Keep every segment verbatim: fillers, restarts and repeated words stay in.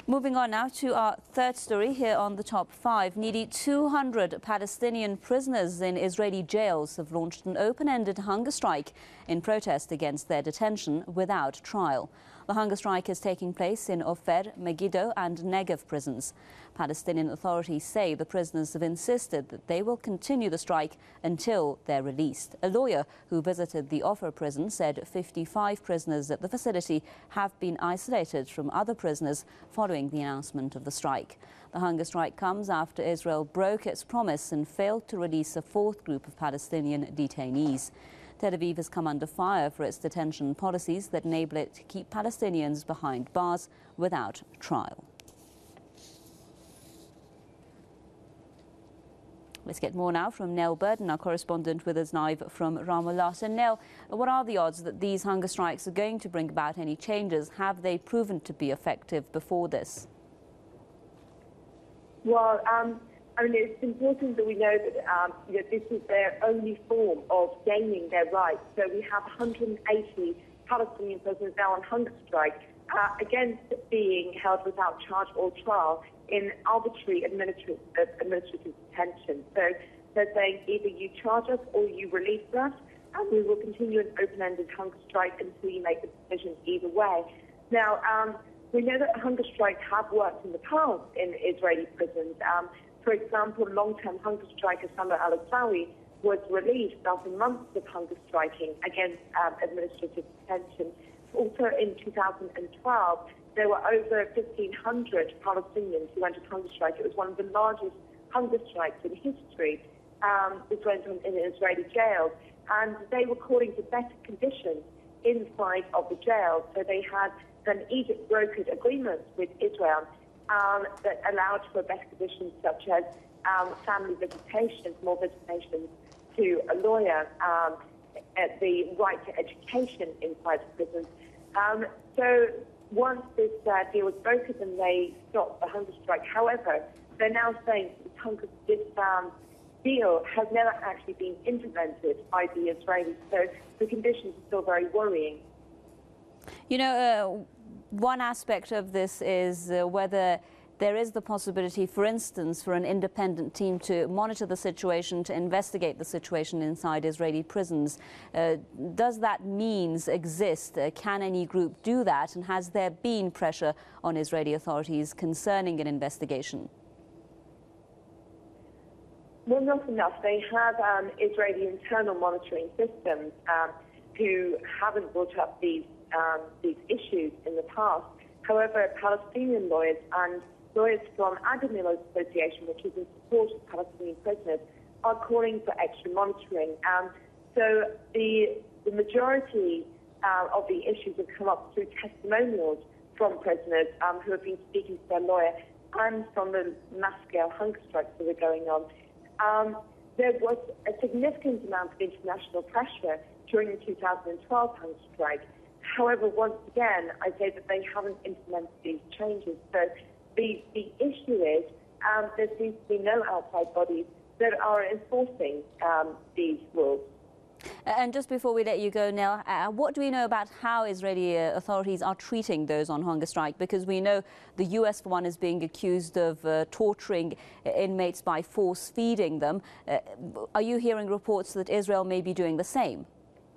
Moving on now to our third story here on the top five. Nearly two hundred Palestinian prisoners in Israeli jails have launched an open-ended hunger strike in protest against their detention without trial. The hunger strike is taking place in Ofer, Megiddo and Negev prisons. Palestinian authorities say the prisoners have insisted that they will continue the strike until they're released. A lawyer who visited the Ofer prison said fifty-five prisoners at the facility have been isolated from other prisoners following the announcement of the strike. The hunger strike comes after Israel broke its promise and failed to release a fourth group of Palestinian detainees. Tel Aviv has come under fire for its detention policies that enable it to keep Palestinians behind bars without trial. Let's get more now from Nell Burden, our correspondent with us live from Ramallah. So Nell, what are the odds that these hunger strikes are going to bring about any changes? Have they proven to be effective before this? Well, um, I mean, it's important that we know that, um, you know, this is their only form of gaining their rights. So we have one hundred eighty Palestinian prisoners now on hunger strike uh, against being held without charge or trial in arbitrary administrative, uh, administrative detention. So they're saying either you charge us or you release us, and we will continue an open-ended hunger strike until you make the decision either way. Now, um, we know that hunger strikes have worked in the past in Israeli prisons. Um, for example, long-term hunger striker Samer al-Asawi was released after months of hunger striking against um, administrative detention. Also in two thousand twelve, there were over fifteen hundred Palestinians who went on hunger strike. It was one of the largest hunger strikes in history. Um, this went on in Israeli jails, and they were calling for better conditions inside of the jails. So they had an Egypt brokered agreement with Israel um, that allowed for better conditions, such as um, family visitations, more visitations to a lawyer, um, the right to education inside the prisons. Um, so once this uh, deal was brokered, then they stopped the hunger strike. However, they're now saying this, hunger, this um, deal has never actually been implemented by the Israelis. So the conditions are still very worrying. You know, uh, one aspect of this is uh, whether there is the possibility, for instance, for an independent team to monitor the situation, to investigate the situation inside Israeli prisons. Uh, does that means exist? Uh, can any group do that? And has there been pressure on Israeli authorities concerning an investigation? Well, not enough. They have um, Israeli internal monitoring systems um, who haven't brought up these, um, these issues in the past. However, Palestinian lawyers and lawyers from Adamil Association, which is in support of Palestinian prisoners, are calling for extra monitoring. Um, so the, the majority uh, of the issues have come up through testimonials from prisoners um, who have been speaking to their lawyer and from the mass-scale hunger strikes that are going on. Um, there was a significant amount of international pressure during the two thousand twelve hunger strike. However, once again, I say that they haven't implemented these changes. So the, the issue is um, there seems to be no outside bodies that are enforcing um, these rules. And just before we let you go, Nell, uh, what do we know about how Israeli uh, authorities are treating those on hunger strike? Because we know the U S, for one, is being accused of uh, torturing inmates by force feeding them. Uh, are you hearing reports that Israel may be doing the same?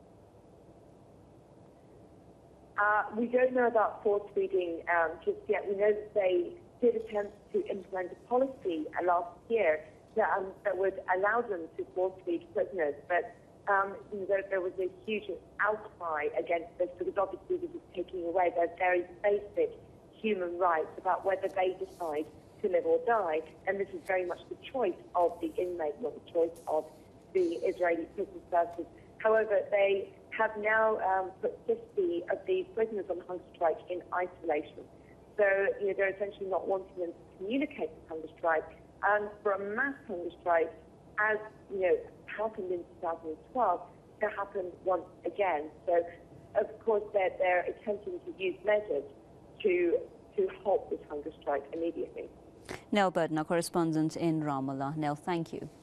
Uh, we don't know about force feeding um, just yet. We know that they did attempt to implement a policy uh, last year that, um, that would allow them to force feed prisoners, but um, you know, there, there was a huge outcry against this because obviously this is taking away their very basic human rights about whether they decide to live or die, and this is very much the choice of the inmate, not the choice of the Israeli prison services. However, they have now um, put fifty of these prisoners on hunger strike in isolation. So, you know, they're essentially not wanting them to communicate with hunger strike. And for a mass hunger strike, as, you know, happened in two thousand twelve, that happened once again. So, of course, they're, they're attempting to use measures to, to halt this hunger strike immediately. Nell Burden, our correspondent in Ramallah. Nell, thank you.